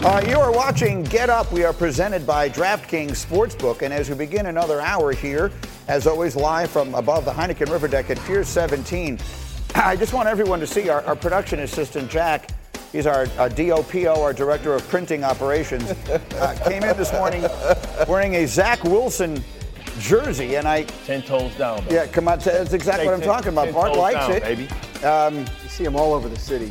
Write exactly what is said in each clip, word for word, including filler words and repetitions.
Uh, you are watching Get Up. We are presented by DraftKings Sportsbook. And as we begin another hour here, as always, live from above the Heineken River Deck at Pier seventeen, I just want everyone to see our, our production assistant, Jack. He's our uh, D O P O, our Director of Printing Operations. Uh, came in this morning wearing a Zach Wilson jersey, and I... Ten toes down, baby. Yeah, come on. That's exactly Hey, what I'm ten, talking about. ten Bart toes likes down, it. Baby. Um, you see them all over the city.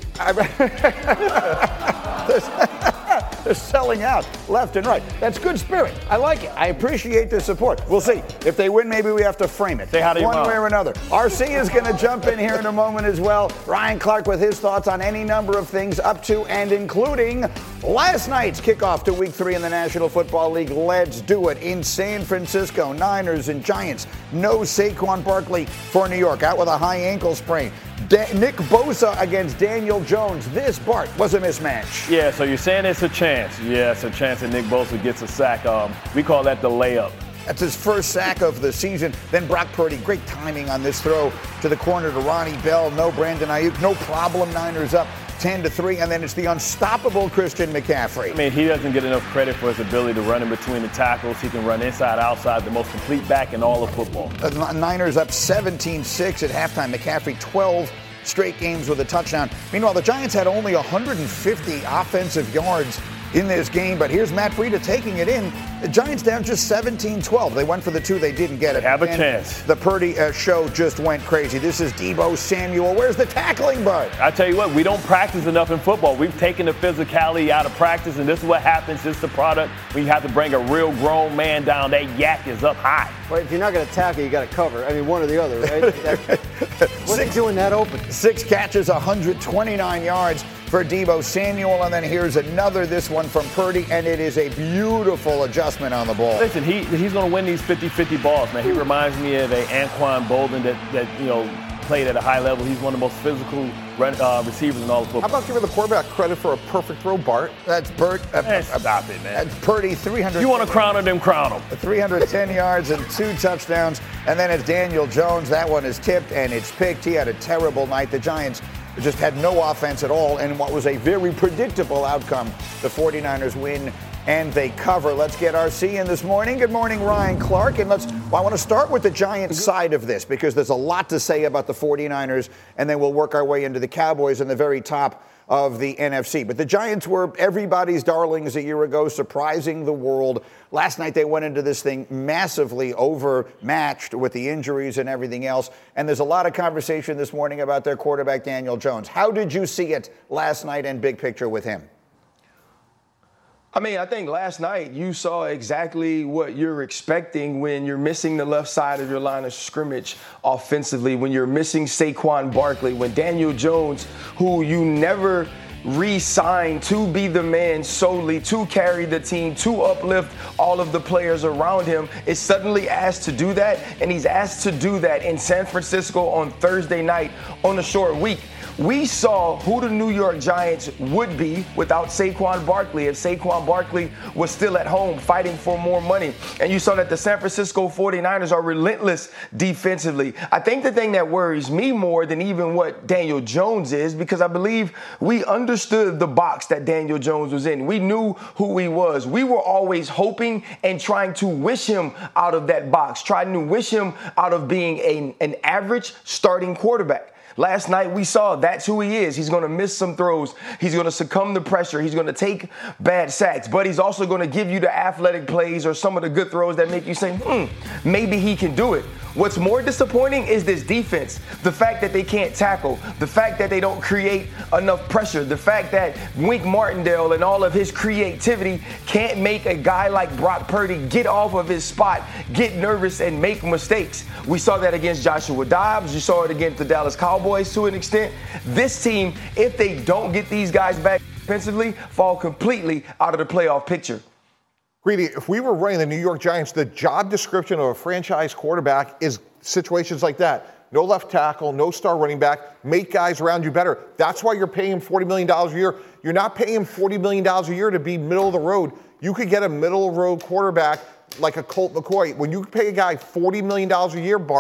They're selling out left and right. That's good spirit. I like it. I appreciate the support. We'll see. If they win, maybe we have to frame it. Say hi to your One mom. way or another. R C is going to jump in here in a moment as well. Ryan Clark with his thoughts on any number of things up to and including last night's kickoff to week three in the National Football League. Let's do it in San Francisco. Niners and Giants. No Saquon Barkley for New York. Out with a high ankle sprain. Da- Nick Bosa against Daniel Jones. This, Bart, was a mismatch. Yeah, so you're saying it's a chance. Yeah, it's a chance that Nick Bosa gets a sack. Um, we call that the layup. That's his first sack of the season. Then Brock Purdy, great timing on this throw to the corner to Ronnie Bell. No Brandon Ayuk, no problem. Niners up ten to three, and then it's the unstoppable Christian McCaffrey. I mean, he doesn't get enough credit for his ability to run in between the tackles. He can run inside, outside, the most complete back in all of football. The Niners up seventeen six at halftime. McCaffrey, twelve straight games with a touchdown. Meanwhile, the Giants had only one hundred fifty offensive yards in this game, but here's Matt Breida taking it in. The Giants down just seventeen twelve. They went for the two. They didn't get it. They have a and chance. The Purdy uh, show just went crazy. This is Deebo Samuel. Where's the tackling, bud? I tell you what, we don't practice enough in football. We've taken the physicality out of practice, and this is what happens. It's the product. We have to bring a real grown man down. That yak is up high. Well, if you're not going to tackle, you got to cover. I mean, one or the other, right? What's he doing that open? Six catches, one hundred twenty-nine yards for Deebo Samuel, and then here's another, this one from Purdy, and it is a beautiful adjustment on the ball. Listen, he he's going to win these fifty-fifty balls, man. He reminds me of a Anquan Bolden that, that, you know, played at a high level. He's one of the most physical run, uh, receivers in all of football. How about giving the quarterback credit for a perfect throw, Bart? That's Burt. Uh, Hey, stop it, man. That's Purdy, three hundred. You want to crown him, then crown him. three hundred ten yards and two touchdowns. And then it's Daniel Jones. That one is tipped and it's picked. He had a terrible night. The Giants just had no offense at all in what was a very predictable outcome. The 49ers win and they cover. Let's get R C in this morning. Good morning, Ryan Clark. And let's, well, I want to start with the Giants side of this because there's a lot to say about the 49ers, and then we'll work our way into the Cowboys in the very top of the N F C. But the Giants were everybody's darlings a year ago, surprising the world. Last night they went into this thing massively overmatched with the injuries and everything else. And there's a lot of conversation this morning about their quarterback, Daniel Jones. How did you see it last night and big picture with him? I mean, I think last night you saw exactly what you're expecting when you're missing the left side of your line of scrimmage offensively, when you're missing Saquon Barkley, when Daniel Jones, who you never re-signed to be the man solely, to carry the team, to uplift all of the players around him, is suddenly asked to do that, and he's asked to do that in San Francisco on Thursday night on a short week. We saw who the New York Giants would be without Saquon Barkley if Saquon Barkley was still at home fighting for more money. And you saw that the San Francisco 49ers are relentless defensively. I think the thing that worries me more than even what Daniel Jones is, because I believe we understood the box that Daniel Jones was in. We knew who he was. We were always hoping and trying to wish him out of that box, trying to wish him out of being a, an average starting quarterback. Last night we saw that's who he is. He's going to miss some throws. He's going to succumb to pressure. He's going to take bad sacks, but he's also going to give you the athletic plays or some of the good throws that make you say, hmm, maybe he can do it. What's more disappointing is this defense. The fact that they can't tackle, the fact that they don't create enough pressure, the fact that Wink Martindale and all of his creativity can't make a guy like Brock Purdy get off of his spot, get nervous, and make mistakes. We saw that against Joshua Dobbs. You saw it against the Dallas Cowboys to an extent. This team, if they don't get these guys back defensively, fall completely out of the playoff picture. Greedy, if we were running the New York Giants, the job description of a franchise quarterback is situations like that. No left tackle, no star running back, make guys around you better. That's why you're paying him forty million dollars a year. You're not paying him forty million dollars a year to be middle of the road. You could get a middle of the road quarterback like a Colt McCoy. When you pay a guy forty million dollars a year, Bart,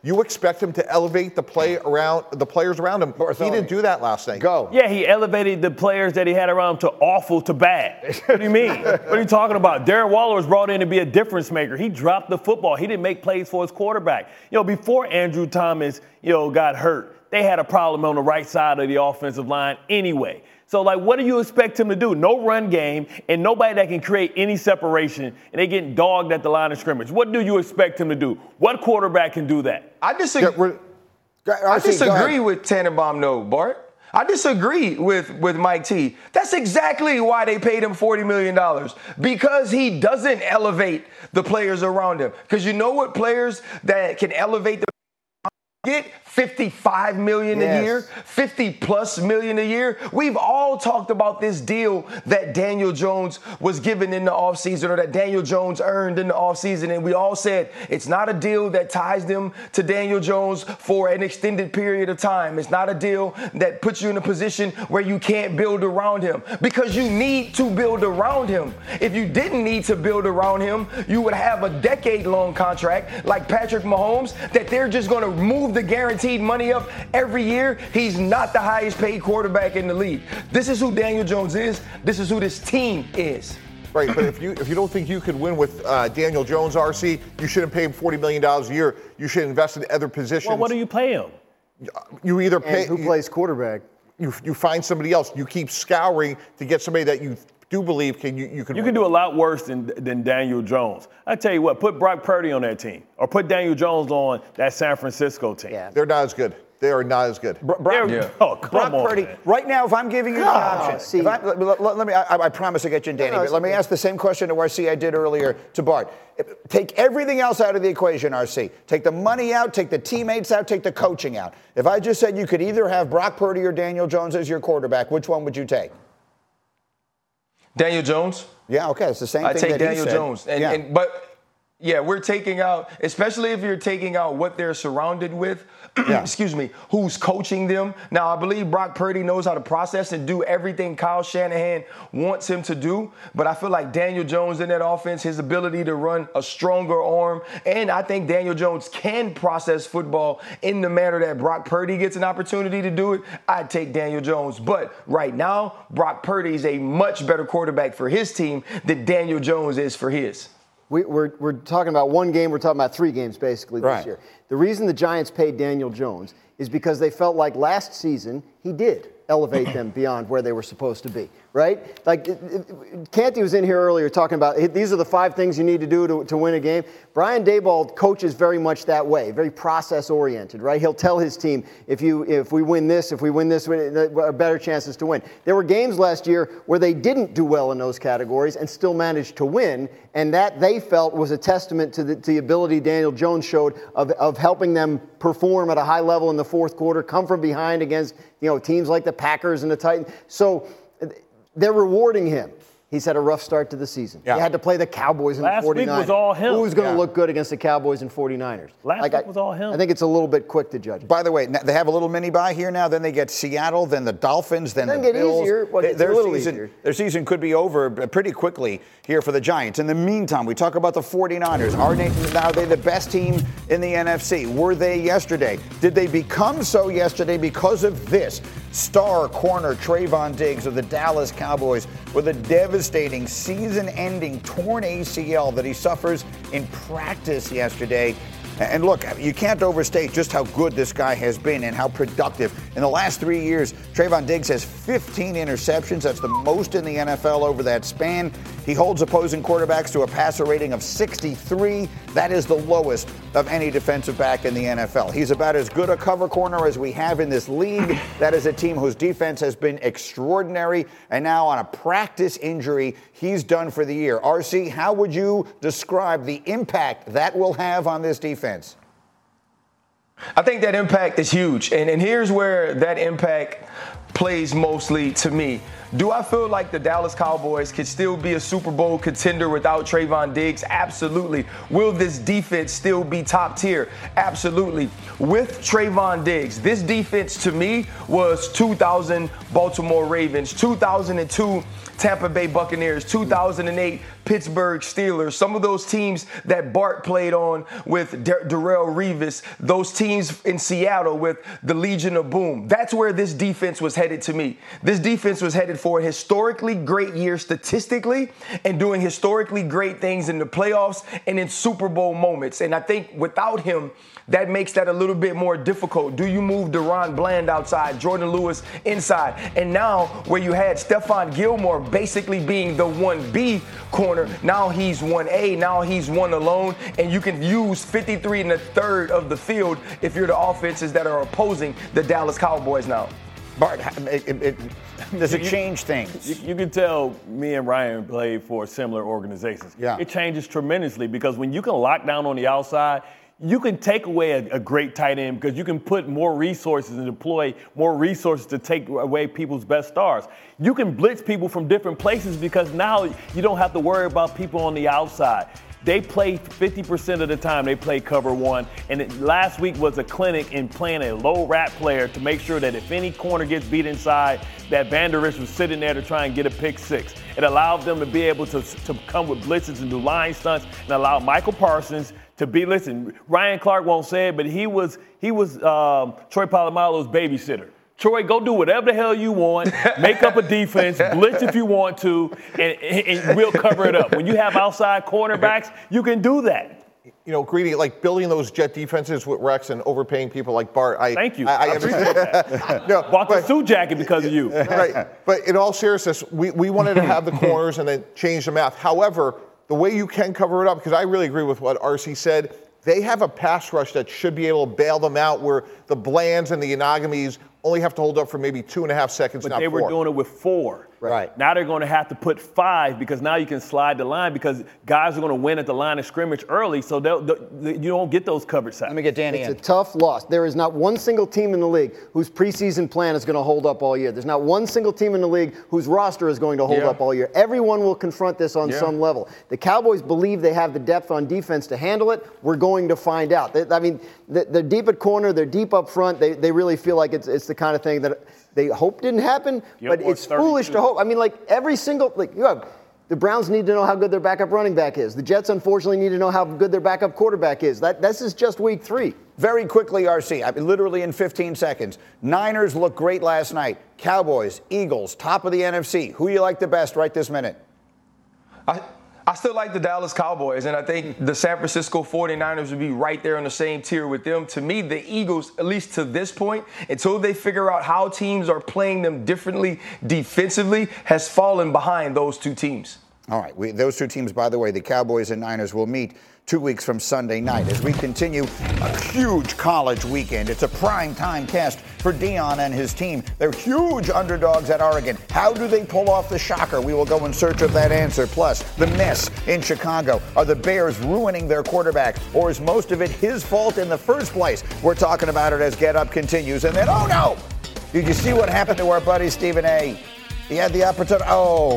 You expect him to elevate the play around the players around him. He didn't do that last night. Go. Yeah, he elevated the players that he had around him to awful to bad. What do you mean? What are you talking about? Darren Waller was brought in to be a difference maker. He dropped the football. He didn't make plays for his quarterback. You know, before Andrew Thomas, you know, got hurt, they had a problem on the right side of the offensive line anyway. So, like, what do you expect him to do? No run game and nobody that can create any separation, and they getting dogged at the line of scrimmage. What do you expect him to do? What quarterback can do that? I disagree. Yeah, I disagree with Tannenbaum, no, Bart. I disagree with, with Mike T. That's exactly why they paid him forty million dollars, because he doesn't elevate the players around him. Because you know what players that can elevate the get fifty-five million dollars yes. a year, fifty plus million a year. We've all talked about this deal that Daniel Jones was given in the offseason, or that Daniel Jones earned in the offseason. And we all said it's not a deal that ties them to Daniel Jones for an extended period of time. It's not a deal that puts you in a position where you can't build around him, because you need to build around him. If you didn't need to build around him, you would have a decade-long contract like Patrick Mahomes that they're just going to move the guaranteed money up every year. He's not the highest paid quarterback in the league. This is who Daniel Jones is. This is who this team is. Right, but if you if you don't think you could win with uh, Daniel Jones, R C, you shouldn't pay him forty million dollars a year. You should invest in other positions. Well, what do you pay him? You either pay And who you, plays quarterback? You you find somebody else. You keep scouring to get somebody that you do believe can you you can. You can do a lot worse than than Daniel Jones. I tell you what, put Brock Purdy on that team, or put Daniel Jones on that San Francisco team. Yeah. They're not as good. They are not as good. Bro- Brock, Yeah. Oh, come Brock on, Purdy. man. Right now, if I'm giving you the option, see- if I, let, let- let me. I, I promise to get you in, Danny. No, but it's let me okay. ask the same question to R C I did earlier to Bart. Take everything else out of the equation, R C. Take the money out. Take the teammates out. Take the coaching out. If I just said you could either have Brock Purdy or Daniel Jones as your quarterback, which one would you take? Daniel Jones. Yeah, okay, it's the same I thing take that he Daniel said. Jones. And, yeah. and but yeah, we're taking out, especially if you're taking out what they're surrounded with. Yeah. Excuse me, who's coaching them. Now, I believe Brock Purdy knows how to process and do everything Kyle Shanahan wants him to do. But I feel like Daniel Jones in that offense, his ability to run a stronger arm, and I think Daniel Jones can process football in the manner that Brock Purdy gets an opportunity to do it. I'd take Daniel Jones. But right now, Brock Purdy is a much better quarterback for his team than Daniel Jones is for his. We, we're, we're talking about one game. We're talking about three games basically this Right. year. The reason the Giants paid Daniel Jones is because they felt like last season he did elevate them beyond where they were supposed to be, right? Like, it, it, Canty was in here earlier talking about these are the five things you need to do to, to win a game. Brian Daboll coaches very much that way, very process-oriented, right? He'll tell his team, if you if we win this, if we win this, a better chances to win. There were games last year where they didn't do well in those categories and still managed to win, and that they felt was a testament to the, to the ability Daniel Jones showed of, of helping them perform at a high level in the fourth quarter, come from behind against, you know, teams like the Packers and the Titans. So they're rewarding him. He's had a rough start to the season. Yeah. He had to play the Cowboys and Last the week 49ers. was all him. Who's going to Yeah. look good against the Cowboys and 49ers? Last Like, week I- was all him. I think it's a little bit quick to judge it. By the way, they have a little mini bye here now. Then they get Seattle, then the Dolphins, then Doesn't the get Bills. easier. Well, it's a their little season, easier. Their season could be over pretty quickly here for the Giants. In the meantime, we talk about the 49ers. Are they now they the best team in the N F C? Were they yesterday? Did they become so yesterday because of this? Star corner Trayvon Diggs of the Dallas Cowboys with a devastating season-ending torn A C L that he suffers in practice yesterday. And look, you can't overstate just how good this guy has been and how productive. In the last three years, Trayvon Diggs has fifteen interceptions. That's the most in the N F L over that span. He holds opposing quarterbacks to a passer rating of sixty-three. That is the lowest of any defensive back in the N F L. He's about as good a cover corner as we have in this league. That is a team whose defense has been extraordinary. And now on a practice injury, he's done for the year. R C, how would you describe the impact that will have on this defense? I think that impact is huge. And, and here's where that impact plays mostly to me. Do I feel like the Dallas Cowboys could still be a Super Bowl contender without Trayvon Diggs? Absolutely. Will this defense still be top tier? Absolutely. With Trayvon Diggs, this defense to me was two thousand Baltimore Ravens, two thousand two Tampa Bay Buccaneers, two thousand eight Pittsburgh Steelers, some of those teams that Bart played on with Dar- Darrelle Revis, those teams in Seattle with the Legion of Boom. That's where this defense was headed to me. This defense was headed for a historically great year statistically and doing historically great things in the playoffs and in Super Bowl moments. And I think without him, that makes that a little bit more difficult. Do you move Deron Bland outside, Jordan Lewis inside? And now where you had Stephon Gilmore basically being the one B corner, now he's one A, now he's one alone, and you can use fifty-three and a third of the field if you're the offenses that are opposing the Dallas Cowboys now. Bart, it, it, it, does it You- change things? You, you can tell me and Ryan played for similar organizations. Yeah. It changes tremendously because when you can lock down on the outside, you can take away a, a great tight end because you can put more resources and deploy more resources to take away people's best stars. You can blitz people from different places because now you don't have to worry about people on the outside. They play fifty percent of the time they play cover one, and it, last week was a clinic in playing a low rat player to make sure that if any corner gets beat inside, that Van Der Esch was sitting there to try and get a pick six. It allowed them to be able to, to come with blitzes and do line stunts and allow Michael Parsons to be, listen, Ryan Clark won't say it, but he was he was um, Troy Polamalu's babysitter. Troy, go do whatever the hell you want, make up a defense, blitz if you want to, and, and we'll cover it up. When you have outside cornerbacks, you can do that. You know, Greedy, like building those jet defenses with Rex and overpaying people like Bart. I, Thank you. I, I I appreciate that. no, Bought the but- suit jacket because of you. Right. But in all seriousness, we, we wanted to have the corners and then change the math. However, the way you can cover it up, because I really agree with what R C said, they have a pass rush that should be able to bail them out where the Blands and the Inagamis only have to hold up for maybe two and a half seconds, But not they four. were doing it with four. Right. Now they're going to have to put five because now you can slide the line because guys are going to win at the line of scrimmage early, so they'll, they'll, you don't get those coverage sacks. Let me get Danny It's in. a tough loss. There is not one single team in the league whose preseason plan is going to hold up all year. There's not one single team in the league whose roster is going to hold Yeah. up all year. Everyone will confront this on Yeah. some level. The Cowboys believe they have the depth on defense to handle it. We're going to find out. They, I mean, they're deep at corner. They're deep up front. They, they really feel like it's, it's the kind of thing that they hope didn't happen, but Gilmore's it's foolish to thirty-two. hope. I mean, like every single, like you have, the Browns need to know how good their backup running back is. The Jets, unfortunately, need to know how good their backup quarterback is. That This is just week three. Very quickly, R C, I mean, literally in fifteen seconds. Niners looked great last night. Cowboys, Eagles, top of the N F C. Who you like the best right this minute? I, I still like the Dallas Cowboys, and I think the San Francisco forty-niners would be right there on the same tier with them. To me, the Eagles, at least to this point, until they figure out how teams are playing them differently defensively, has fallen behind those two teams. All right, we, those two teams, by the way, the Cowboys and Niners, will meet two weeks from Sunday night as we continue a huge college weekend. It's a prime time test for Deion and his team. They're huge underdogs at Oregon. How do they pull off the shocker? We will go in search of that answer. Plus, the mess in Chicago. Are the Bears ruining their quarterback, or is most of it his fault in the first place? We're talking about it as Get Up continues. And then, oh no! Did you see what happened to our buddy Stephen A? He had the opportunity. Oh,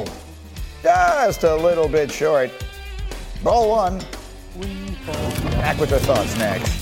just a little bit short. Ball one. Back with the thoughts next.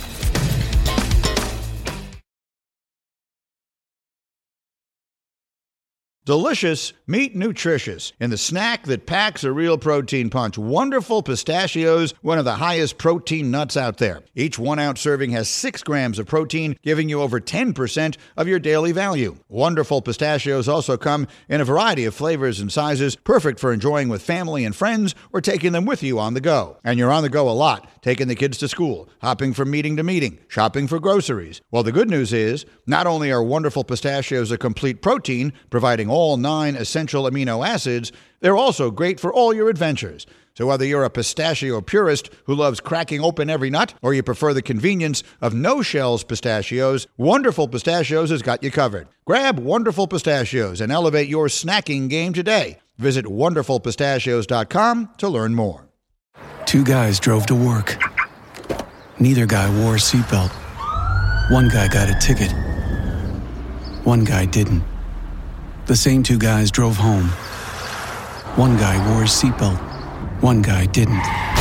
Delicious, meet nutritious. In the snack that packs a real protein punch, Wonderful Pistachios, one of the highest protein nuts out there. Each one-ounce serving has six grams of protein, giving you over ten percent of your daily value. Wonderful Pistachios also come in a variety of flavors and sizes, perfect for enjoying with family and friends or taking them with you on the go. And you're on the go a lot, taking the kids to school, hopping from meeting to meeting, shopping for groceries. Well, the good news is, not only are Wonderful Pistachios a complete protein, providing all nine essential amino acids, they're also great for all your adventures. So whether you're a pistachio purist who loves cracking open every nut, or you prefer the convenience of no-shells pistachios, Wonderful Pistachios has got you covered. Grab Wonderful Pistachios and elevate your snacking game today. Visit wonderful pistachios dot com to learn more. Two guys drove to work. Neither guy wore a seatbelt. One guy got a ticket. One guy didn't. The same two guys drove home. One guy wore his seatbelt. One guy didn't.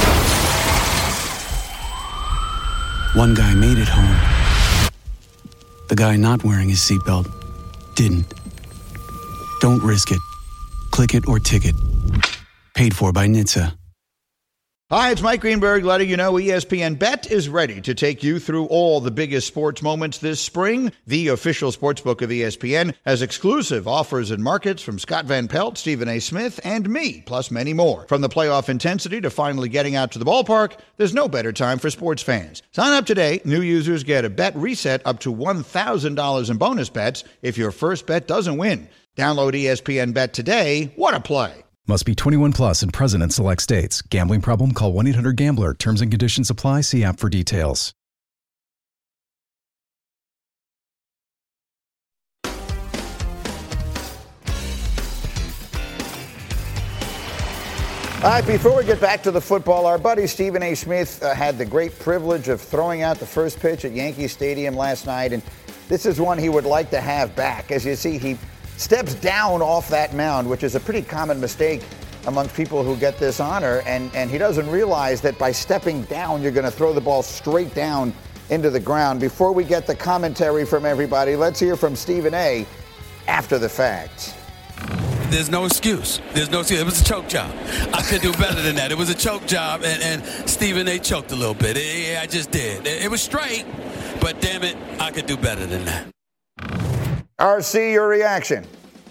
One guy made it home. The guy not wearing his seatbelt didn't. Don't risk it. Click it or ticket. Paid for by N H T S A. Hi, it's Mike Greenberg letting you know E S P N Bet is ready to take you through all the biggest sports moments this spring. The official sportsbook of E S P N has exclusive offers and markets from Scott Van Pelt, Stephen A. Smith, and me, plus many more. From the playoff intensity to finally getting out to the ballpark, there's no better time for sports fans. Sign up today. New users get a bet reset up to one thousand dollars in bonus bets if your first bet doesn't win. Download E S P N Bet today. What a play. Must be twenty-one plus and present in select states. Gambling problem? Call one eight hundred gambler. Terms and conditions apply. See app for details. All right, before we get back to the football, our buddy Stephen A. Smith uh, had the great privilege of throwing out the first pitch at Yankee Stadium last night, and this is one he would like to have back. As you see, he steps down off that mound, which is a pretty common mistake amongst people who get this honor, and, and he doesn't realize that by stepping down, you're going to throw the ball straight down into the ground. Before we get the commentary from everybody, let's hear from Stephen A. after the fact. There's no excuse. There's no excuse. It was a choke job. I could do better than that. It was a choke job, and, and Stephen A. choked a little bit. Yeah, I just did. It, it was straight, but damn it, I could do better than that. R C, your reaction.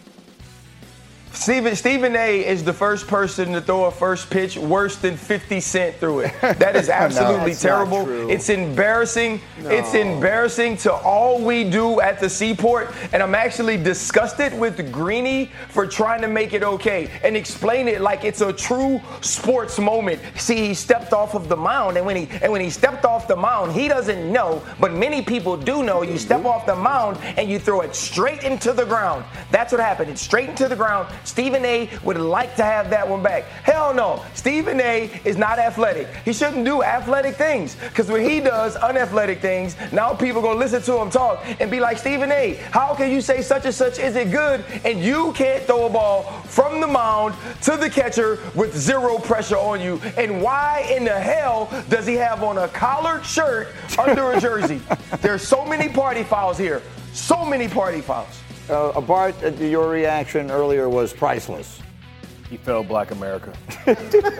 Stephen, Stephen A. is the first person to throw a first pitch worse than fifty Cent threw it. That is absolutely no, terrible. It's embarrassing. No. It's embarrassing to all we do at the Seaport. And I'm actually disgusted with Greeny for trying to make it okay and explain it like it's a true sports moment. See, he stepped off of the mound, and when he and when he stepped off the mound, he doesn't know, but many people do know. You step off the mound and you throw it straight into the ground. That's what happened. It's straight into the ground. Stephen A. would like to have that one back. Hell no. Stephen A. is not athletic. He shouldn't do athletic things, because when he does unathletic things, now people going to listen to him talk and be like, Stephen A., how can you say such and such is it good and you can't throw a ball from the mound to the catcher with zero pressure on you? And why in the hell does he have on a collared shirt under a jersey? There's so many party fouls here. So many party fouls. Uh, Bart, uh, your reaction earlier was priceless. He failed Black America. We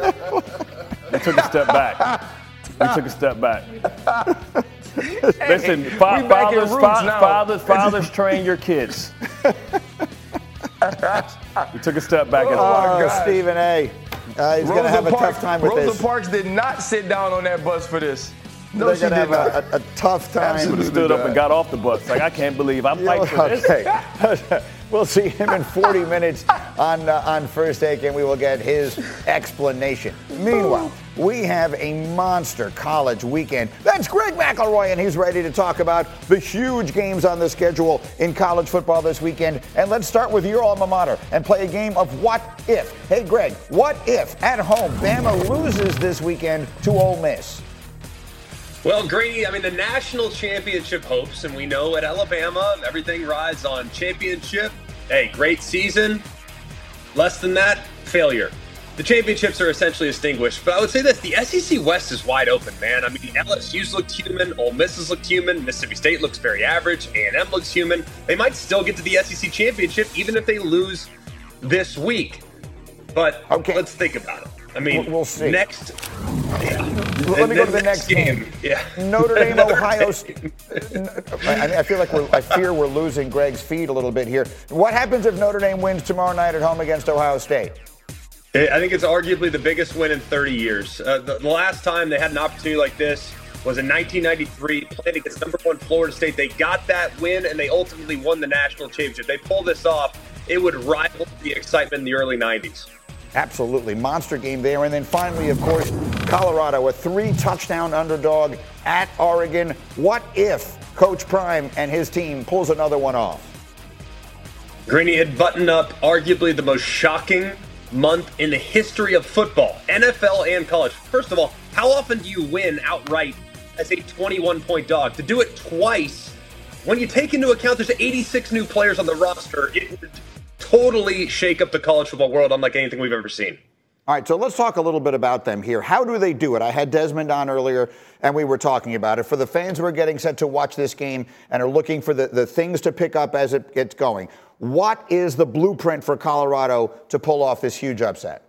took a step back. We took a step back. Listen, fa- we back in fathers, roots fa- now. fathers, fathers, train your kids. We took a step back. Oh, Oh, uh, Stephen A. Uh, he's going to have a Parks, tough time with Rosa this. Parks did not sit down on that bus for this. No, They're she going to did have not. a, a, a tough time. Absolutely stood up and got off the bus. Like, I can't believe I'm fighting for this. Okay. We'll see him in forty minutes on uh, on First Take, and we will get his explanation. Meanwhile, we have a monster college weekend. That's Greg McElroy, and he's ready to talk about the huge games on the schedule in college football this weekend. And let's start with your alma mater and play a game of what if. Hey, Greg, what if at home Bama loses this weekend to Ole Miss? Well, Grady, I mean, the national championship hopes, and we know at Alabama, everything rides on championship. Hey, great season. Less than that, failure. The championships are essentially extinguished. But I would say this, the S E C West is wide open, man. I mean, L S U's looked human, Ole Miss has looked human, Mississippi State looks very average, A and M looks human. They might still get to the S E C championship, even if they lose this week. But okay. Let's think about it. I mean, we'll see. Next, yeah. Let me go to the next game. game. Yeah. Notre Dame, Ohio State. I, I feel like we're, I fear we're losing Greg's feed a little bit here. What happens if Notre Dame wins tomorrow night at home against Ohio State? I think it's arguably the biggest win in thirty years. Uh, the, the last time they had an opportunity like this was in nineteen ninety-three, playing against number one Florida State. They got that win, and they ultimately won the national championship. They pull this off, it would rival the excitement in the early nineties. Absolutely. Monster game there. And then finally, of course, Colorado, a three-touchdown underdog at Oregon. What if Coach Prime and his team pulls another one off? Greeny had buttoned up arguably the most shocking month in the history of football, N F L and college. First of all, how often do you win outright as a twenty-one point dog? To do it twice, when you take into account there's eighty-six new players on the roster, it would totally shake up the college football world unlike anything we've ever seen. All right, so let's talk a little bit about them here. How do they do it? I had Desmond on earlier, and we were talking about it. For the fans who are getting set to watch this game and are looking for the, the things to pick up as it gets going, what is the blueprint for Colorado to pull off this huge upset?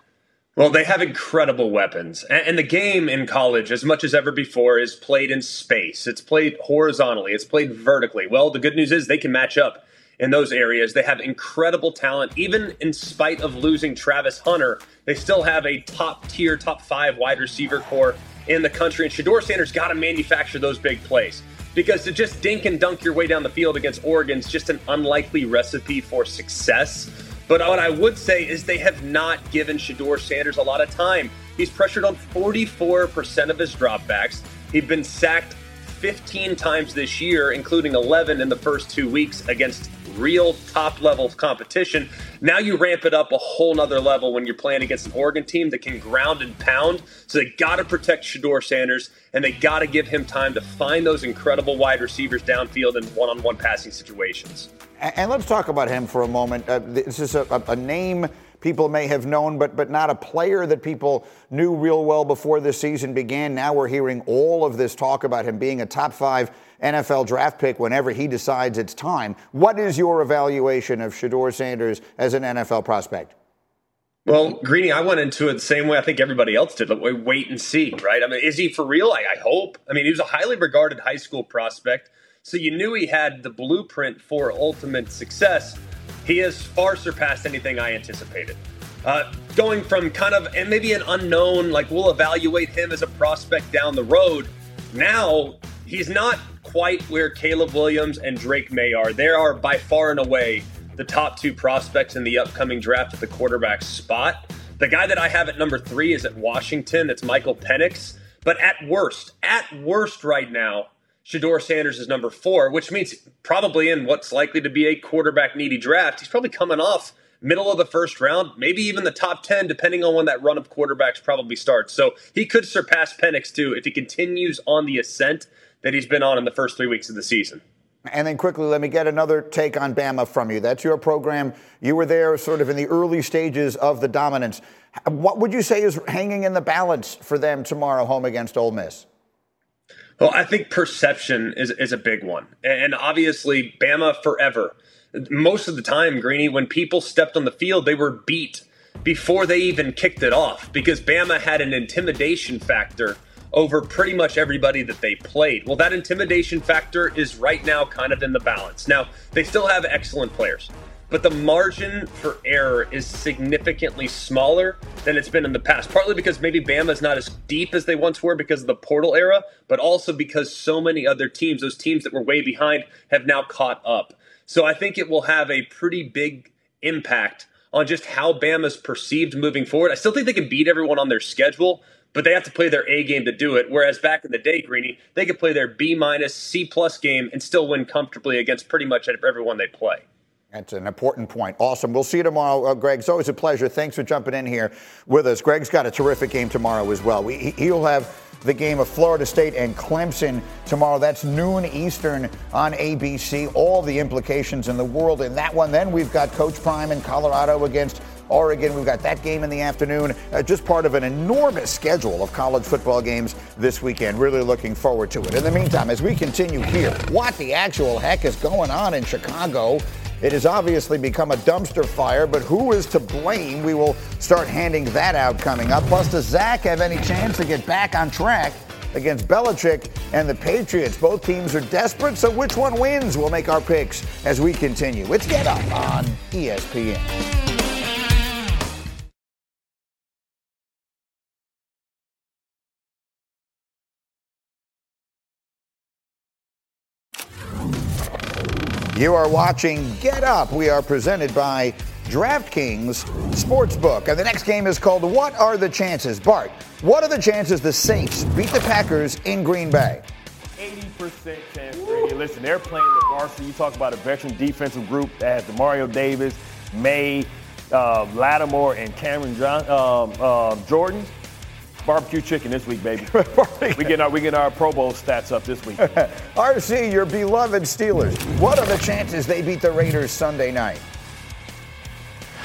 Well, they have incredible weapons. And the game in college, as much as ever before, is played in space. It's played horizontally. It's played vertically. Well, the good news is they can match up in those areas. They have incredible talent. Even in spite of losing Travis Hunter, they still have a top-tier, top five wide receiver core in the country. And Shedeur Sanders got to manufacture those big plays, because to just dink and dunk your way down the field against Oregon is just an unlikely recipe for success. But what I would say is they have not given Shedeur Sanders a lot of time. He's pressured on forty-four percent of his dropbacks. He's been sacked fifteen times this year, including eleven in the first two weeks against real top-level competition. Now you ramp it up a whole nother level when you're playing against an Oregon team that can ground and pound. So they got to protect Shedeur Sanders, and they got to give him time to find those incredible wide receivers downfield in one-on-one passing situations. And let's talk about him for a moment. Uh, this is a, a name people may have known, but but not a player that people knew real well before this season began. Now we're hearing all of this talk about him being a top five N F L draft pick whenever he decides it's time. What is your evaluation of Shedeur Sanders as an N F L prospect? Well, Greeny, I went into it the same way I think everybody else did. Like, wait and see, right? I mean, is he for real? I, I hope. I mean, he was a highly regarded high school prospect, so you knew he had the blueprint for ultimate success. He has far surpassed anything I anticipated. Uh, going from kind of, and maybe an unknown, like we'll evaluate him as a prospect down the road. Now, he's not quite where Caleb Williams and Drake May are. They are by far and away the top two prospects in the upcoming draft at the quarterback spot. The guy that I have at number three is at Washington. It's Michael Penix. But at worst, at worst right now, Shedeur Sanders is number four, which means probably in what's likely to be a quarterback-needy draft, he's probably coming off middle of the first round, maybe even the top ten, depending on when that run of quarterbacks probably starts. So he could surpass Penix, too, if he continues on the ascent that he's been on in the first three weeks of the season. And then quickly, let me get another take on Bama from you. That's your program. You were there sort of in the early stages of the dominance. What would you say is hanging in the balance for them tomorrow home against Ole Miss? Well, I think perception is, is a big one. And obviously, Bama forever. Most of the time, Greeny, when people stepped on the field, they were beat before they even kicked it off, because Bama had an intimidation factor over pretty much everybody that they played. Well, that intimidation factor is right now kind of in the balance. Now, they still have excellent players, but the margin for error is significantly smaller than it's been in the past, partly because maybe Bama's not as deep as they once were because of the portal era, but also because so many other teams, those teams that were way behind, have now caught up. So I think it will have a pretty big impact on just how Bama's perceived moving forward. I still think they can beat everyone on their schedule, but they have to play their A game to do it. Whereas back in the day, Greeny, they could play their B minus, C plus game and still win comfortably against pretty much everyone they play. That's an important point. Awesome. We'll see you tomorrow, uh, Greg. It's always a pleasure. Thanks for jumping in here with us. Greg's got a terrific game tomorrow as well. We, he'll have the game of Florida State and Clemson tomorrow. That's noon Eastern on A B C. All the implications in the world in that one. Then we've got Coach Prime in Colorado against Oregon. We've got that game in the afternoon. Uh, just part of an enormous schedule of college football games this weekend. Really looking forward to it. In the meantime, as we continue here, what the actual heck is going on in Chicago? It has obviously become a dumpster fire, but who is to blame? We will start handing that out coming up. Plus, does Zach have any chance to get back on track against Belichick and the Patriots? Both teams are desperate, so which one wins? We'll make our picks as we continue. It's Get Up on E S P N. You are watching Get Up. We are presented by DraftKings Sportsbook. And the next game is called What Are the Chances? Bart, what are the chances the Saints beat the Packers in Green Bay? eighty percent chance, Brady. Listen, they're playing the varsity. You talk about a veteran defensive group that has DeMario Davis, May, uh, Lattimore, and Cameron John, um, uh, Jordan. Barbecue chicken this week, baby. we get our we get our Pro Bowl stats up this week. R C, your beloved Steelers. What are the chances they beat the Raiders Sunday night?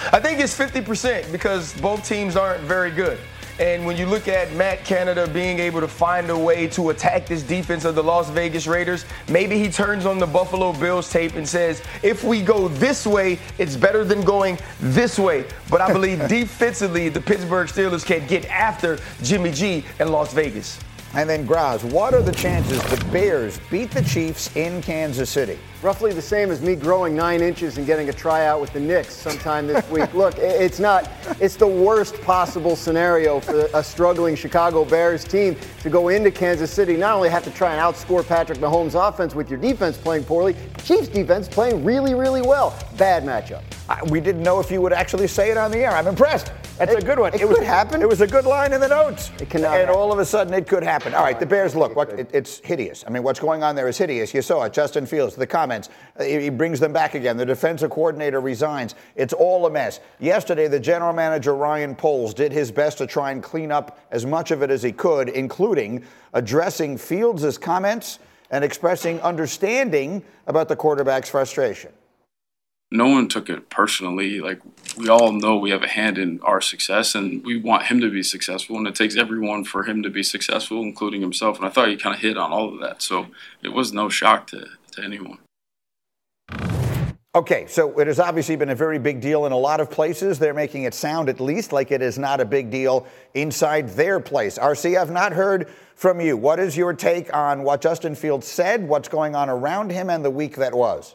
I think it's fifty percent because both teams aren't very good. And when you look at Matt Canada being able to find a way to attack this defense of the Las Vegas Raiders, maybe he turns on the Buffalo Bills tape and says, if we go this way, it's better than going this way. But I believe defensively, the Pittsburgh Steelers can get after Jimmy G in Las Vegas. And then, Graz, what are the chances the Bears beat the Chiefs in Kansas City? Roughly the same as me growing nine inches and getting a tryout with the Knicks sometime this week. Look, it's not, it's the worst possible scenario for a struggling Chicago Bears team to go into Kansas City, not only have to try and outscore Patrick Mahomes' offense with your defense playing poorly, Chiefs defense playing really, really well. Bad matchup. Uh, we didn't know if you would actually say it on the air. I'm impressed. That's it, a good one. It, it could was, happen. It was a good line in the notes. It cannot. And happen. all of a sudden, it could happen. All right, the Bears, look, what, it, it's hideous. I mean, what's going on there is hideous. You saw it. Justin Fields, the comments. Uh, he brings them back again. The defensive coordinator resigns. It's all a mess. Yesterday, the general manager, Ryan Poles, did his best to try and clean up as much of it as he could, including addressing Fields' comments and expressing understanding about the quarterback's frustration. No one took it personally. Like, we all know we have a hand in our success, and we want him to be successful, and it takes everyone for him to be successful, including himself. And I thought he kind of hit on all of that, so it was no shock to, to anyone. Okay, so it has obviously been a very big deal in a lot of places. They're making it sound at least like it is not a big deal inside their place. R C, I've not heard from you. What is your take on what Justin Fields said, what's going on around him, and the week that was?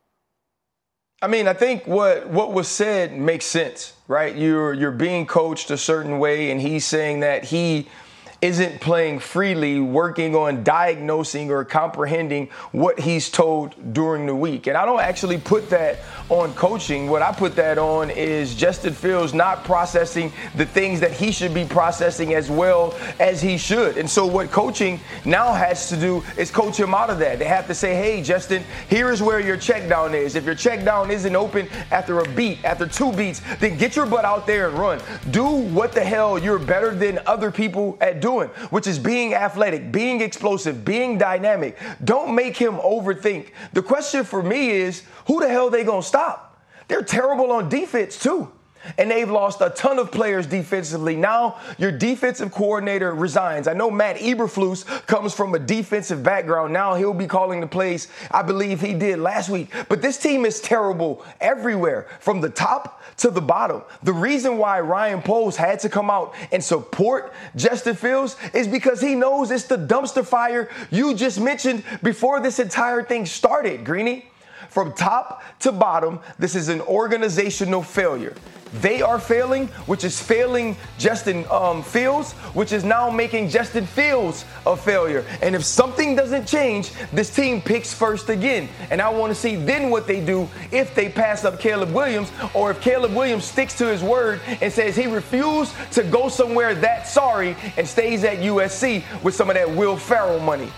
I mean, I think what what was said makes sense, right? You're you're being coached a certain way, and he's saying that he isn't playing freely, working on diagnosing or comprehending what he's told during the week. And I don't actually put that on coaching. What I put that on is Justin Fields not processing the things that he should be processing as well as he should. And so what coaching now has to do is coach him out of that. They have to say, hey, Justin, here is where your check down is. If your check down isn't open after a beat, after two beats, then get your butt out there and run. Do what the hell you're better than other people at doing. Doing, which is being athletic, being explosive, being dynamic. Don't make him overthink. The question for me is, who the hell are they going to stop? They're terrible on defense, too. And they've lost a ton of players defensively. Now your defensive coordinator resigns. I know Matt Eberflus comes from a defensive background. Now he'll be calling the plays, I believe he did last week. But this team is terrible everywhere, from the top to the bottom. The reason why Ryan Poles had to come out and support Justin Fields is because he knows it's the dumpster fire you just mentioned before this entire thing started, Greeny. From top to bottom, this is an organizational failure. They are failing, which is failing Justin um, Fields, which is now making Justin Fields a failure. And if something doesn't change, this team picks first again. And I want to see then what they do if they pass up Caleb Williams, or if Caleb Williams sticks to his word and says he refused to go somewhere that sorry and stays at U S C with some of that Will Ferrell money.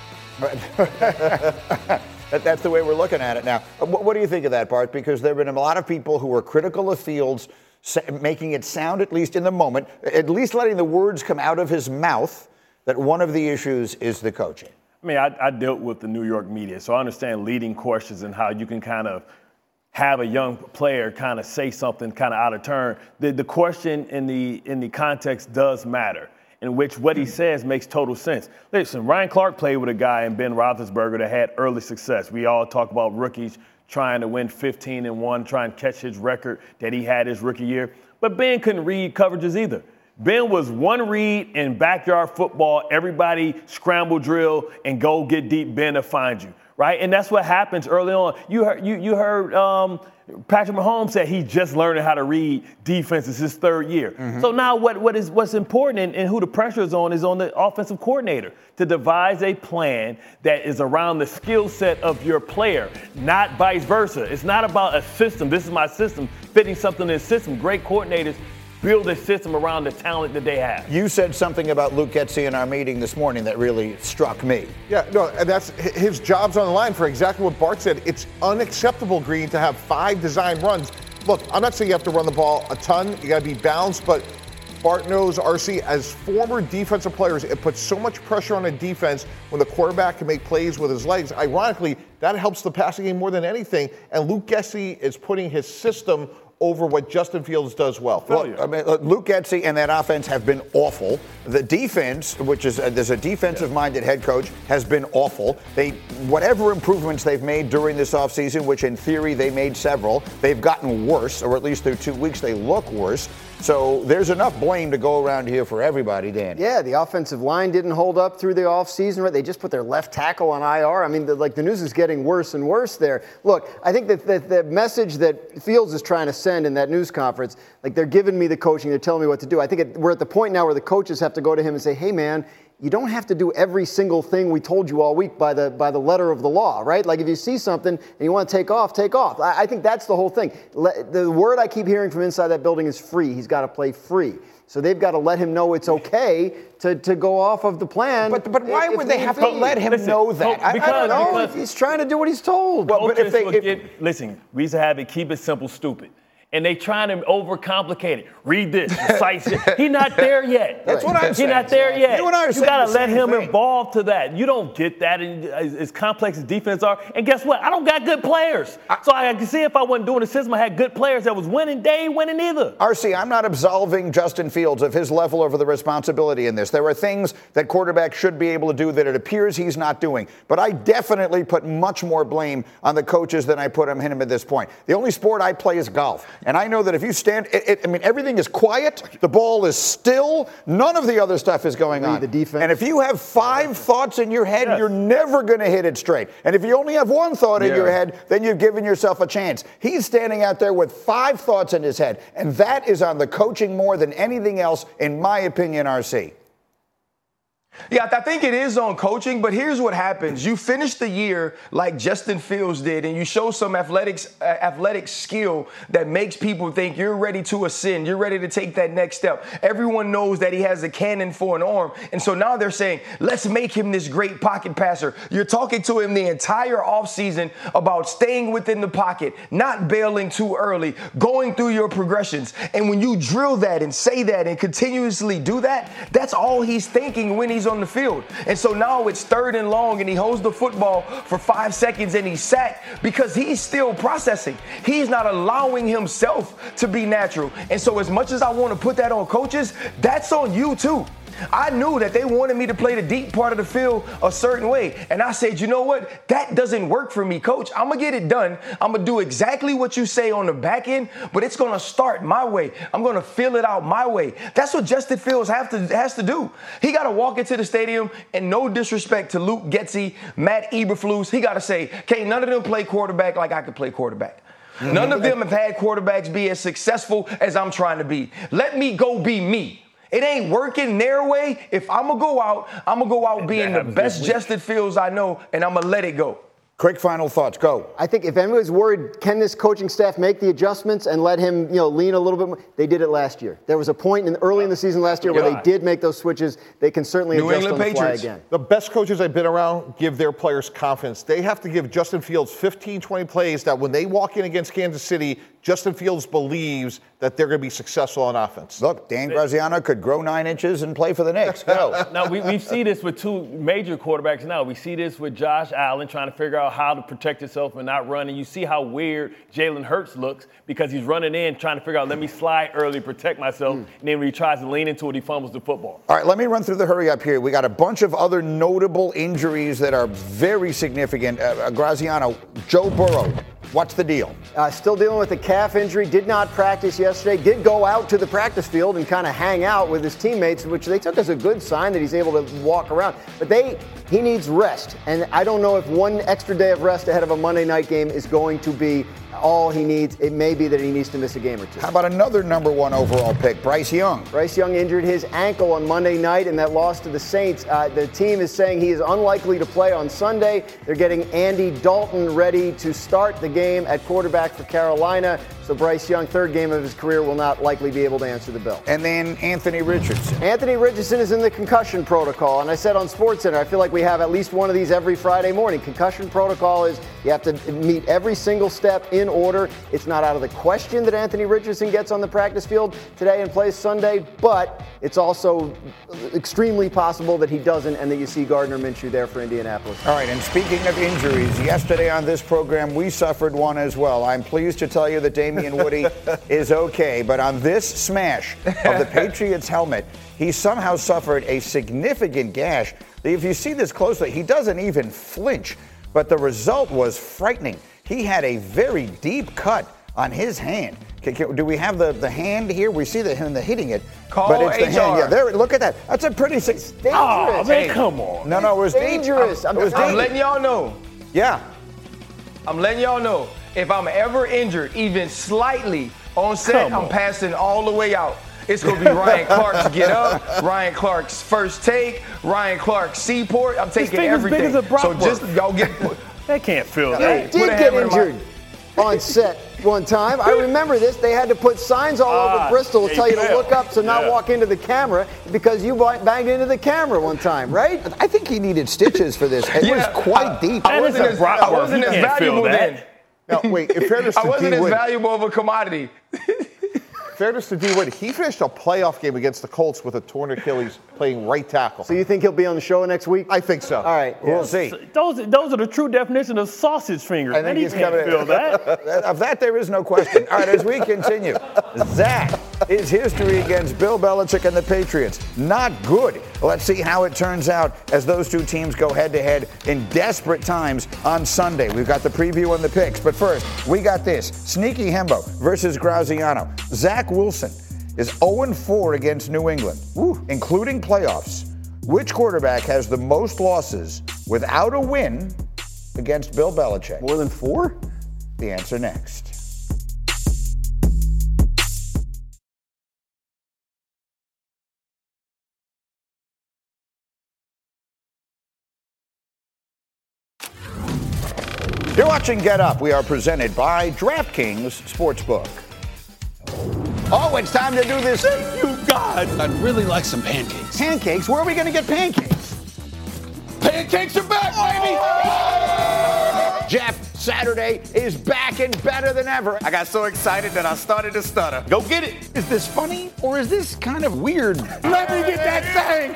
That's the way we're looking at it now. What do you think of that, Bart? Because there have been a lot of people who were critical of Fields, making it sound, at least in the moment, at least letting the words come out of his mouth, that one of the issues is the coaching. I mean, I, I dealt with the New York media, so I understand leading questions and how you can kind of have a young player kind of say something kind of out of turn. The, the question in the in the context does matter, in which what he says makes total sense. Listen, Ryan Clark played with a guy in Ben Roethlisberger that had early success. We all talk about rookies trying to win fifteen and one, trying to catch his record that he had his rookie year. But Ben couldn't read coverages either. Ben was one read in backyard football, everybody scramble drill and go get deep, Ben to find you, right? And that's what happens early on. You heard, you, you heard um, Patrick Mahomes said he's just learning how to read defenses his third year. Mm-hmm. So now what, what is, what's important and, and who the pressure is on is on the offensive coordinator to devise a plan that is around the skill set of your player, not vice versa. It's not about a system. This is my system, fitting something in the system. Great coordinators build a system around the talent that they have. You said something about Luke Getsy in our meeting this morning that really struck me. Yeah, no, and that's his job's on the line for exactly what Bart said. It's unacceptable, Green, to have five design runs. Look, I'm not saying you have to run the ball a ton. You got to be balanced, but Bart knows, R C, as former defensive players, it puts so much pressure on a defense when the quarterback can make plays with his legs. Ironically, that helps the passing game more than anything, and Luke Getsy is putting his system over what Justin Fields does well. Well, I mean, Luke Getsy and that offense have been awful. The defense, which is uh, there's a defensive-minded head coach, has been awful. They whatever improvements they've made during this offseason, which in theory they made several, they've gotten worse, or at least through two weeks they look worse. So there's enough blame to go around here for everybody, Dan. Yeah, the offensive line didn't hold up through the offseason, right? They just put their left tackle on I R. I mean, the, like the news is getting worse and worse there. Look, I think that the, the message that Fields is trying to send in that news conference, like they're giving me the coaching, they're telling me what to do. I think it, we're at the point now where the coaches have to go to him and say, hey, man, you don't have to do every single thing we told you all week by the by the letter of the law, right? Like if you see something and you want to take off, take off. I, I think that's the whole thing. Le, the word I keep hearing from inside that building is free. He's got to play free. So they've got to let him know it's okay to, to go off of the plan. But but why if, would if they have to let him listen, know that? because, I, I don't know. because he's trying to do what he's told. Well, but if they if, get, listen, we used to have it, keep it simple, stupid. And they trying to overcomplicate it. Read this, recite it. He's not there yet. That's what I'm saying. He's not there yet. You and I are you saying gotta the let same him thing. evolve to that. You don't get that in, as, as complex as defense are. And guess what? I don't got good players. So I can see if I wasn't doing the system, I had good players that was winning. They ain't winning either. R C, I'm not absolving Justin Fields of his level of the responsibility in this. There are things that quarterbacks should be able to do that it appears he's not doing. But I definitely put much more blame on the coaches than I put on him at this point. The only sport I play is golf. And I know that if you stand, it, it, I mean, everything is quiet. The ball is still. None of the other stuff is going on. The defense. And if you have five thoughts in your head, Yes. you're never going to hit it straight. And if you only have one thought in Yeah. your head, then you've given yourself a chance. He's standing out there with five thoughts in his head. And that is on the coaching more than anything else, in my opinion, R C. Yeah, I think it is on coaching, but here's what happens. You finish the year like Justin Fields did, and you show some athletics, uh, athletic skill that makes people think you're ready to ascend. You're ready to take that next step. Everyone knows that he has a cannon for an arm, and so now they're saying, let's make him this great pocket passer. You're talking to him the entire offseason about staying within the pocket, not bailing too early, going through your progressions. And when you drill that and say that and continuously do that, that's all he's thinking when he's on the field. And so now it's third and long and he holds the football for five seconds and he's sacked because he's still processing. He's not allowing himself to be natural. And so as much as I want to put that on coaches, that's on you too. I knew that they wanted me to play the deep part of the field a certain way. And I said, you know what? That doesn't work for me, coach. I'm going to get it done. I'm going to do exactly what you say on the back end, but it's going to start my way. I'm going to fill it out my way. That's what Justin Fields have to, has to do. He got to walk into the stadium, and no disrespect to Luke Getsy, Matt Eberflus, he got to say, can't none of them play quarterback like I could play quarterback. Mm-hmm. None of them have had quarterbacks be as successful as I'm trying to be. Let me go be me. It ain't working their way. If I'm going to go out, I'm going to go out being the best Justin Fields I know, and I'm going to let it go. Quick final thoughts. Go. I think if anyone's worried, can this coaching staff make the adjustments and let him, you know, lean a little bit more? They did it last year. There was a point in early in the season last year where they did make those switches. They can certainly New adjust England on the fly Patriots. again. The best coaches I've been around give their players confidence. They have to give Justin Fields fifteen, twenty plays that when they walk in against Kansas City, Justin Fields believes that they're going to be successful on offense. Look, Dan Graziano could grow nine inches and play for the Knicks. Go. Now, we, we see this with two major quarterbacks now. We see this with Josh Allen trying to figure out how to protect himself and not run. And you see how weird Jalen Hurts looks because he's running in trying to figure out, let me slide early, protect myself. Mm. And then when he tries to lean into it, he fumbles the football. All right, let me run through the hurry up here. We got a bunch of other notable injuries that are very significant. Uh, Graziano, Joe Burrow. What's the deal? Uh, still dealing with a calf injury. Did not practice yesterday. Did go out to the practice field and kind of hang out with his teammates, which they took as a good sign that he's able to walk around. But they, he needs rest. And I don't know if one extra day of rest ahead of a Monday night game is going to be all he needs. It may be that he needs to miss a game or two. How about another number one overall pick, Bryce Young? Bryce Young injured his ankle on Monday night in that loss to the Saints. Uh, the team is saying he is unlikely to play on Sunday. They're getting Andy Dalton ready to start the game at quarterback for Carolina. So Bryce Young, third game of his career, will not likely be able to answer the bell. And then Anthony Richardson. Anthony Richardson is in the concussion protocol. And I said on SportsCenter, I feel like we have at least one of these every Friday morning. Concussion protocol is you have to meet every single step in order. It's not out of the question that Anthony Richardson gets on the practice field today and plays Sunday, but it's also extremely possible that he doesn't and that you see Gardner Minshew there for Indianapolis. All right, and speaking of injuries, yesterday on this program, we suffered one as well. I'm pleased to tell you that Damien Woody is okay, but on this smash of the Patriots helmet, he somehow suffered a significant gash. If you see this closely, he doesn't even flinch, but the result was frightening. He had a very deep cut on his hand. Can, can, do we have the, the hand here? We see the him the hitting it, Call but it's the H R. hand. Yeah, there. Look at that. That's a pretty. Sig- Dangerous. Oh, man, come on. No, no, it was dangerous. I'm, it was I'm dangerous. letting y'all know. Yeah. I'm letting y'all know. If I'm ever injured, even slightly on set, Come I'm on. passing all the way out. It's going to be Ryan Clark's get up, Ryan Clark's first take, Ryan Clark's Seaport. I'm taking thing is big everything. as a Brock So just Purdy. y'all get. They can't feel He that. Put did a get hammer in my- injured on set one time. I remember this. They had to put signs all Ah, over Bristol to they tell you to fell. look up to not Yeah. walk into the camera because you banged into the camera one time, right? I think he needed stitches for this. It Yeah, was quite I- deep. I That is wasn't a as, Brock I Purdy. wasn't He as can't feel valuable that. then. Now, wait, in fairness I to wasn't D. as Wood, valuable of a commodity. fairness to D. Wood, he finished a playoff game against the Colts with a torn Achilles playing right tackle. So you think he'll be on the show next week? I think so. All right. We'll see. Those, those are the true definition of sausage fingers. I Man, think he he's can't coming in. feel that. Of that, there is no question. All right, as we continue, that is history against Bill Belichick and the Patriots. Not good. Let's see how it turns out as those two teams go head-to-head in desperate times on Sunday. We've got the preview and the picks, but first, we got this. Sneaky Hembo versus Graziano. Zach Wilson is oh and four against New England, Woo. including playoffs. Which quarterback has the most losses without a win against Bill Belichick? More than four? The answer next. You're watching Get Up. We are presented by DraftKings Sportsbook. Oh, it's time to do this. You God. I'd really like some pancakes. Pancakes? Where are we going to get pancakes? Pancakes are back, baby! Jeff, Saturday is back and better than ever. I got so excited that I started to stutter. Go get it. Is this funny or is this kind of weird? Let me get that thing.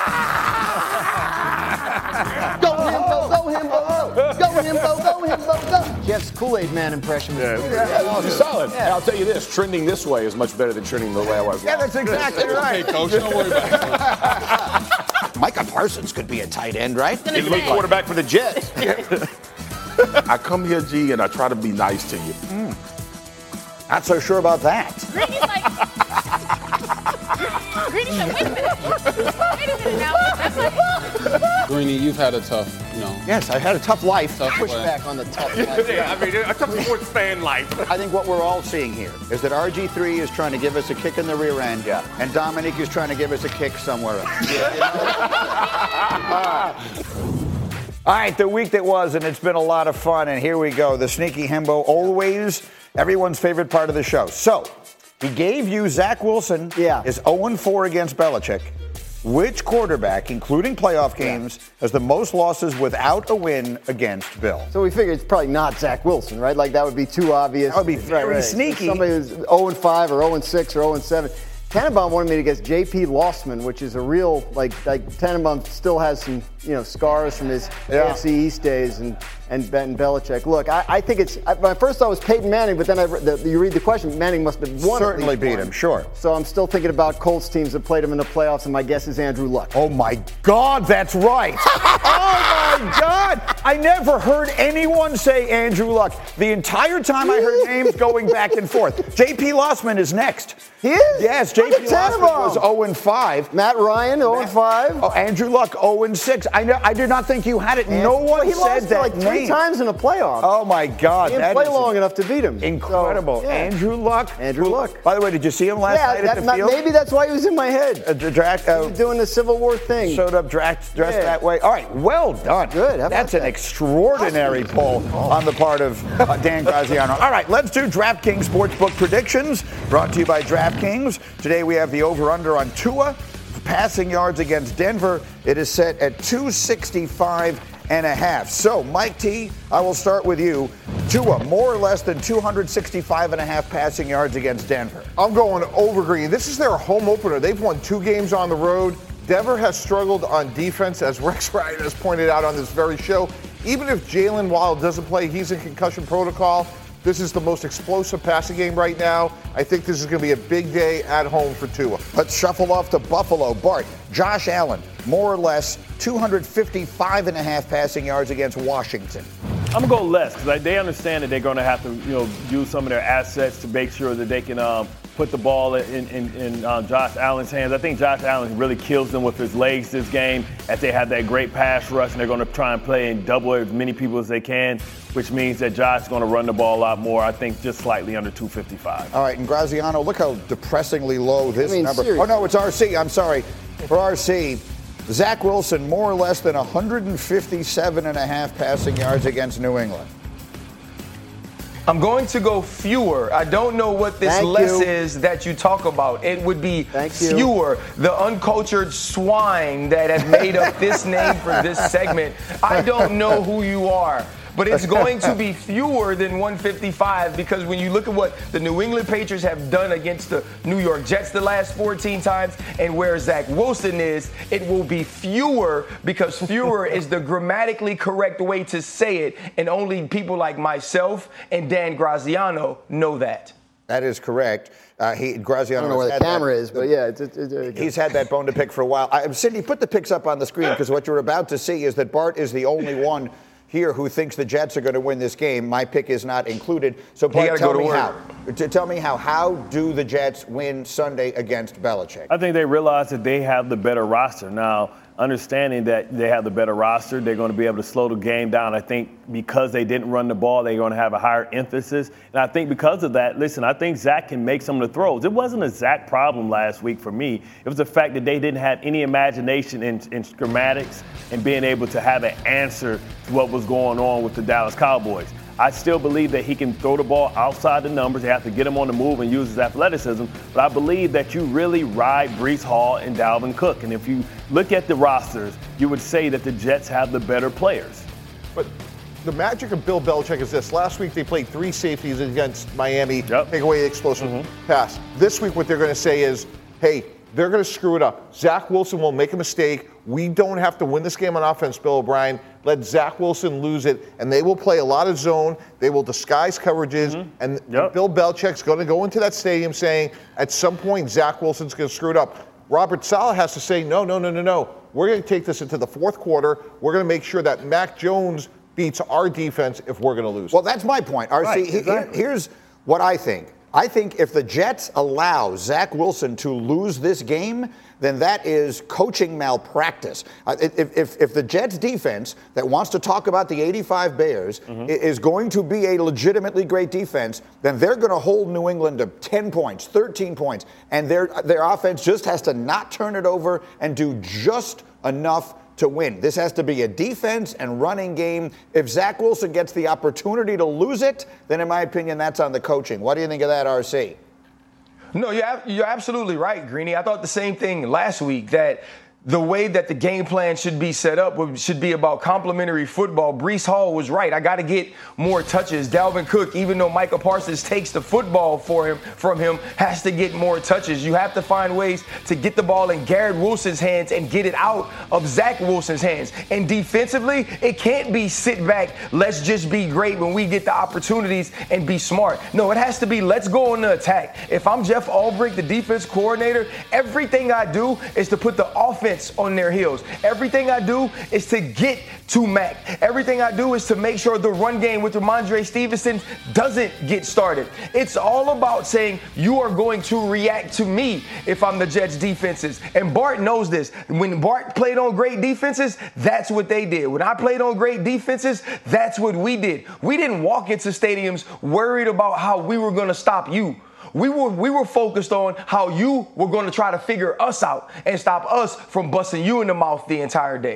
Go Himbo, go Himbo, go. Go Himbo, go Himbo, go. Jeff's Kool-Aid Man impression. was pretty good. Solid. And I'll tell you this, trending this way is much better than trending the way I was. Yeah, that's exactly right. Coach, don't worry about it. Micah Parsons could be a tight end, right? He's a quarterback for the Jets. I come here, G, and I try to be nice to you. Not so sure about that. Brady's like, Brady's like, wait a minute. Wait a minute now. That's like, Greeny, you've had a tough, you know, Yes, I've had a tough life. tough Push way. back on the tough life. Yeah, I mean, a tough sports fan life. I think what we're all seeing here is that R G three is trying to give us a kick in the rear end, Yeah. and Dominique is trying to give us a kick somewhere else. All right, the week that was, and it's been a lot of fun, and here we go. The Sneaky Hembo, always everyone's favorite part of the show. So, he gave you Zach Wilson Yeah. is oh and four against Belichick. Which quarterback, including playoff games, has the most losses without a win against Bill? So we figured it's probably not Zach Wilson, right? Like that would be too obvious. That would be very sneaky. Somebody who's oh and five or oh and six or oh and seven. Tannenbaum wanted me to guess J P Lossman, which is a real, like, like Tannenbaum still has some, you know, scars from his Yeah. A F C East days and, and Ben Belichick. Look, I, I think it's, I, my first thought was Peyton Manning, but then I, re- the, you read the question, Manning must have won. at Certainly least beat one. him, sure. So I'm still thinking about Colts teams that played him in the playoffs, and my guess is Andrew Luck. Oh my God, that's right. Oh my God. I never heard anyone say Andrew Luck. The entire time I heard names going back and forth. J P Lossman is next. He is? Yes, J Look P at Lossman Tannenbaum. was oh and five. Matt Ryan, oh and five. Oh, Andrew Luck, oh and six. I know. I did not think you had it. No one he said lost that like three name. times in a playoff. Oh my God, he didn't that play is long enough to beat him. incredible. So, yeah. Andrew Luck. Andrew who- Luck. By the way, did you see him last Yeah, night that, at the not- field? maybe that's why he was in my head. Uh, draft, uh, Doing the Civil War thing. showed up dressed, dressed Yeah. that way. All right, well done. Good, how about That's an that? extraordinary poll on the part of uh, Dan Graziano. All right, let's do DraftKings Sportsbook predictions, brought to you by DraftKings. Today we have the over-under on Tua. Passing yards against Denver, it is set at two sixty-five and a half. So, Mike T, I will start with you. Tua, more or less than two hundred sixty-five and a half passing yards against Denver. I'm going over Green. This is their home opener. They've won two games on the road. Denver has struggled on defense, as Rex Ryan has pointed out on this very show. Even if Jalen Waddle doesn't play, he's in concussion protocol. This is the most explosive passing game right now. I think this is going to be a big day at home for Tua. Let's shuffle off to Buffalo. Bart, Josh Allen, more or less two hundred fifty-five and a half passing yards against Washington. I'm going to go less because they understand that they're going to have to, you know, use some of their assets to make sure that they can um, put the ball in, in, in uh, Josh Allen's hands. I think Josh Allen really kills them with his legs this game as they have that great pass rush, and they're going to try and play and double as many people as they can, which means that Josh is going to run the ball a lot more. I think just slightly under two fifty-five. All right, and Graziano, look how depressingly low this I mean, number. seriously. Oh, no, it's R C. I'm sorry. For R C, Zach Wilson, more or less than one hundred fifty-seven and a half passing yards against New England. I'm going to go fewer. I don't know what this Thank less you. is that you talk about. It would be Thank you. fewer. The uncultured swine that have made up this name for this segment. I don't know who you are. But it's going to be fewer than one fifty-five because when you look at what the New England Patriots have done against the New York Jets the last fourteen times and where Zach Wilson is, it will be fewer because fewer is the grammatically correct way to say it, and only people like myself and Dan Graziano know that. That is correct. Uh, he, Graziano I don't know where has the had camera that- is, but yeah, it's, it's, it's, He's had that bone to pick for a while. I, Cindy, put the picks up on the screen because what you're about to see is that Bart is the only one here who thinks the Jets are going to win this game. My pick is not included. So, Bart, gotta tell go to me work. how. To tell me how. How do the Jets win Sunday against Belichick? I think they realize that they have the better roster. Now, understanding that they have the better roster, they're going to be able to slow the game down. I think because they didn't run the ball, they're going to have a higher emphasis. And I think because of that, listen, I think Zach can make some of the throws. It wasn't a Zach problem last week for me. It was the fact that they didn't have any imagination in, in schematics and being able to have an answer to what was going on with the Dallas Cowboys. I still believe that he can throw the ball outside the numbers. They have to get him on the move and use his athleticism. But I believe that you really ride Breece Hall and Dalvin Cook. And if you look at the rosters, you would say that the Jets have the better players. But the magic of Bill Belichick is this. Last week they played three safeties against Miami, Yep. take away the explosive Mm-hmm. pass. This week what they're going to say is, hey, they're going to screw it up. Zach Wilson will make a mistake. We don't have to win this game on offense, Bill O'Brien. Let Zach Wilson lose it, and they will play a lot of zone. They will disguise coverages, Mm-hmm. and Yep. Bill Belichick's going to go into that stadium saying, at some point, Zach Wilson's going to screw it up. Robert Saleh has to say, no, no, no, no, no. We're going to take this into the fourth quarter. We're going to make sure that Mac Jones beats our defense if we're going to lose. Well, that's my point. R C, Right, he- exactly. here's what I think. I think if the Jets allow Zach Wilson to lose this game, then that is coaching malpractice. Uh, If, if, if the Jets defense that wants to talk about the eighty-five Bears Mm-hmm. i- is going to be a legitimately great defense, then they're going to hold New England to ten points, thirteen points, and their, their offense just has to not turn it over and do just enough to win. This has to be a defense and running game. If Zach Wilson gets the opportunity to lose it, then in my opinion, that's on the coaching. What do you think of that, R C? No, you're, ab- you're absolutely right, Greeny. I thought the same thing last week, that the way that the game plan should be set up would, should be about complementary football. Breece Hall was right. I got to get more touches. Dalvin Cook, even though Micah Parsons takes the football for him from him, has to get more touches. You have to find ways to get the ball in Garrett Wilson's hands and get it out of Zach Wilson's hands. And defensively, it can't be sit back, let's just be great when we get the opportunities and be smart. No, it has to be let's go on the attack. If I'm Jeff Ulbrich, the defense coordinator, everything I do is to put the offense on their heels. Everything I do is to get to Mac. Everything I do is to make sure the run game with Ramondre Stevenson doesn't get started. It's all about saying you are going to react to me if I'm the Jets defenses. And Bart knows this. When Bart played on great defenses, that's what they did. When I played on great defenses, that's what we did. We didn't walk into stadiums worried about how we were going to stop you. We were we were focused on how you were going to try to figure us out and stop us from busting you in the mouth the entire day.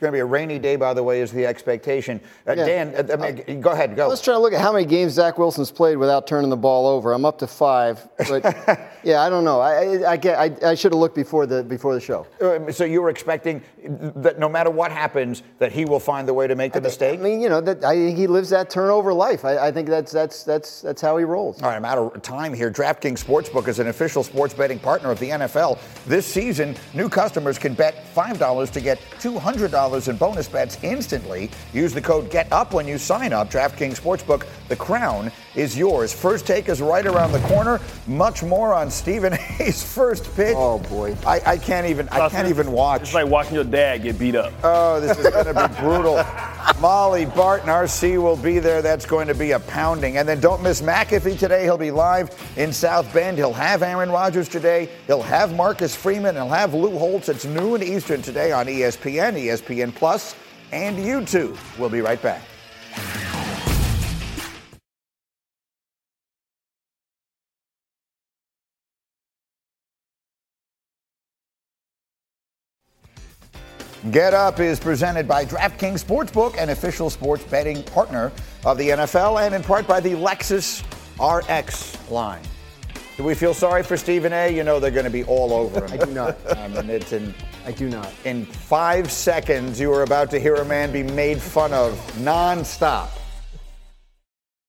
going to be a rainy day, by the way, is the expectation. Uh, Yeah. Dan, uh, I mean, go ahead, go. Let's try to look at how many games Zach Wilson's played without turning the ball over. I'm up to five, but yeah, I don't know. I I, I, get, I, I should have looked before the before the show. Uh, so you were expecting that no matter what happens, that he will find the way to make the I mistake? I mean, you know, that I think he lives that turnover life. I, I think that's that's that's that's how he rolls. All right, I'm out of time here. DraftKings Sportsbook is an official sports betting partner of the N F L. This season, new customers can bet five dollars to get two hundred dollars in bonus bets instantly. Use the code GETUP when you sign up. DraftKings Sportsbook, the crown is yours. First take is right around the corner. Much more on Stephen A's first pitch. Oh, boy. I, I can't even I can't even watch. It's like watching your dad get beat up. Oh, this is going to be brutal. Molly Barton, R C, will be there. That's going to be a pounding. And then don't miss McAfee today. He'll be live in South Bend. He'll have Aaron Rodgers today. He'll have Marcus Freeman. He'll have Lou Holtz. It's noon Eastern today on E S P N, E S P N Plus, and YouTube. We'll be right back. Get Up is presented by DraftKings Sportsbook, an official sports betting partner of the N F L, and in part by the Lexus R X line. Do we feel sorry for Stephen A? You know they're going to be all over him. I do not. I mean, it's in, I do not. in five seconds, you are about to hear a man be made fun of nonstop.